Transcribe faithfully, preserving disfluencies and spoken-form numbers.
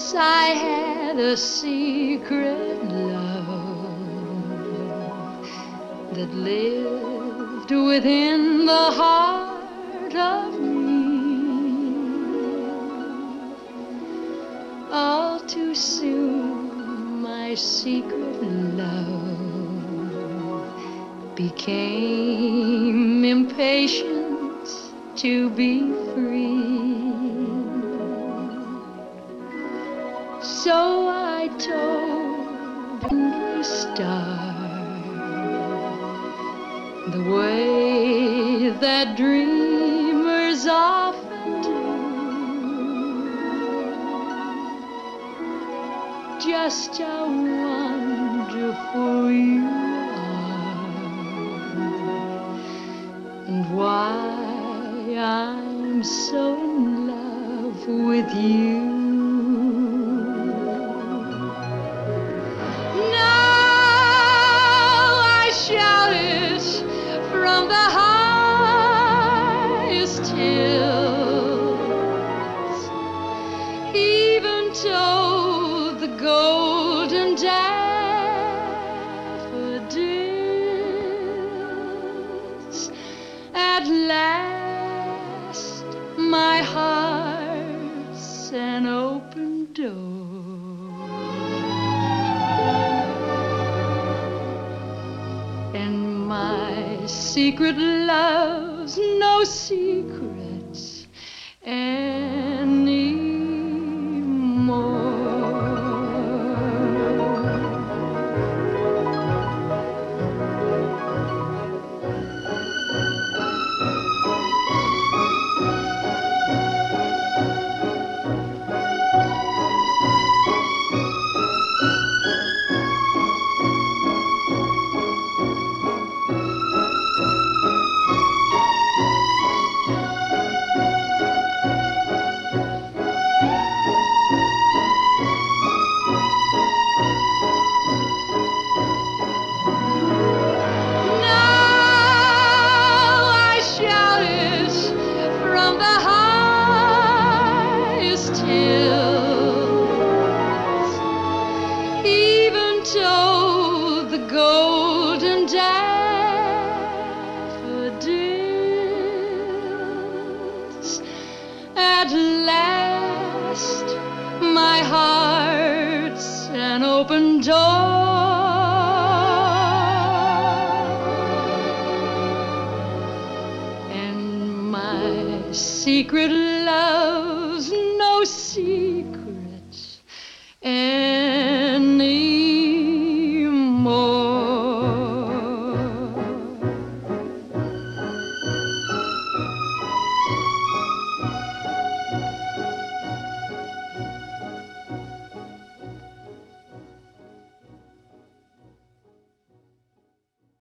I had a secret love that lived within the heart of me. All too soon my secret love became impatient to be free. So I told the star the way that dreamers often do, just how wonderful you are and why I'm so in love with you. From the highest hills, even told the golden daffodils. At last, my heart's an open door, and my secret love's no secrets anymore. Told the golden daffodils. At last, my heart's an open door, and my secret love's no secret. And